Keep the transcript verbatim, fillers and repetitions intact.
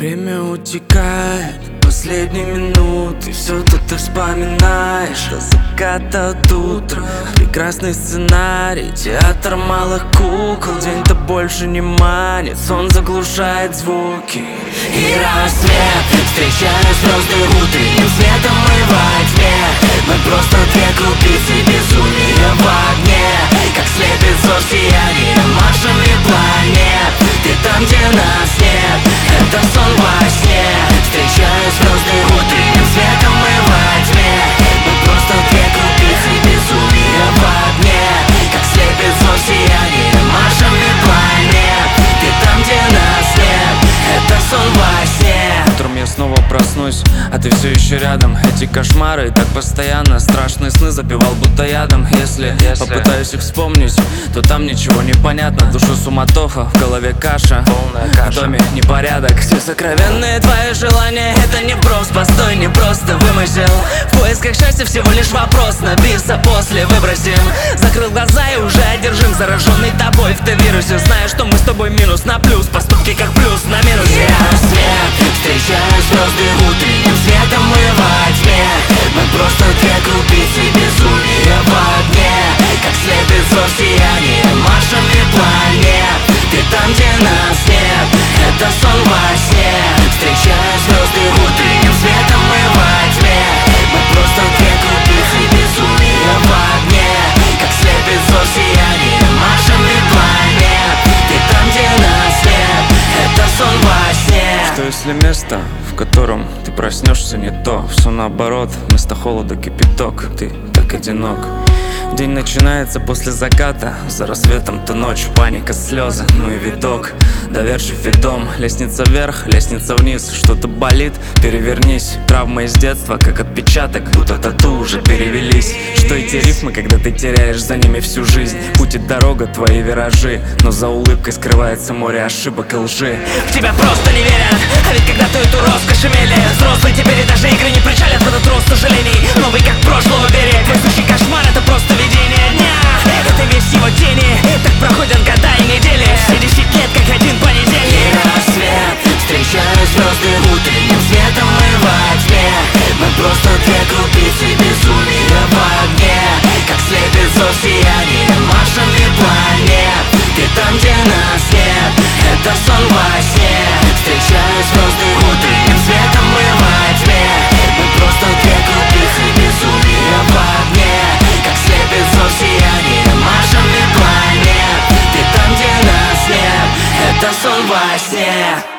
Время утекает, последние минуты, все тут ты вспоминаешь. До заката до утра, прекрасный сценарий, театр малых кукол. День-то больше не манит, сон заглушает звуки. И рассвет, встречая звезды утренним светом, мы во тьме. Мы просто две крупицы безумия в огне. Как слепит зор сиянием маршами планет. Ты там, где нас нет, это сон во сне. Встречая звезды утренним светом, мы во тьме. Мы просто две крупицы безумия в огне. Как слепит зор сиянием маршами планет. Ты там, где нас нет, это сон во сне. Утром я снова проснусь, а ты все еще рядом. Эти кошмары так постоянно, страшные сны запивал будто ядом. Если, Если попытаюсь их вспомнить, то там ничего не понятно. В душе суматоха, в голове каша, полная каша. В доме непорядок. Все сокровенные твои желания, это не вброс, постой, не просто вымысел. В поисках счастья всего лишь вопрос, набился после выбросим. Закрыл глаза и уже одержим, зараженный тобой в Т-вирусе. Знаю, что мы с тобой минус на плюс, поступки как плюс на минусе. Рассвет, встречая звезды утренним светом, мы во тьме. Мы просто две крупицы безумия в огне. Как слепит зор сиянием маршами планет. Ты там, где нас нет, это сон во сне. Встречая звезды утренним светом, мы во тьме. Мы просто две крупицы безумия в огне. Как слепит зор сиянием маршами планет. Ты там, где нас нет, это сон во сне. Что если место, в котором ты проснешься, не то? Все наоборот, вместо холода кипяток. Ты так одинок. День начинается после заката, за рассветом-то ночь, паника, слезы, ну и видок. Доверчив видом, лестница вверх, лестница вниз. Что-то болит, перевернись. Травма из детства, как отпечаток, будто тату уже перевелись. Что эти рифмы, когда ты теряешь за ними всю жизнь? Путь и дорога, твои виражи, но за улыбкой скрывается море ошибок и лжи. В тебя просто не верят, а ведь когда-то эту роскошь имели. Взрослые теперь и даже игры не причалят в этот рост сожалений. Новый как прошлого берег, везущий кошмар, это просто видение дня. Это весь его тени, так проходят года и недели. Все десять лет как один понедельник. И рассвет, встречая звезды утренним светом, мы во тьме. Мы просто две крупицы безумия в огне. Как слепит зор сиянием маршами планет. Ты там, где нас нет, это сон во сне. Встречая звезды утренним светом, мы во тьме. Мы просто две крупицы безумия в огне. Как слепит зор сиянием маршами планет. Ты там, где нас нет, это сон во сне.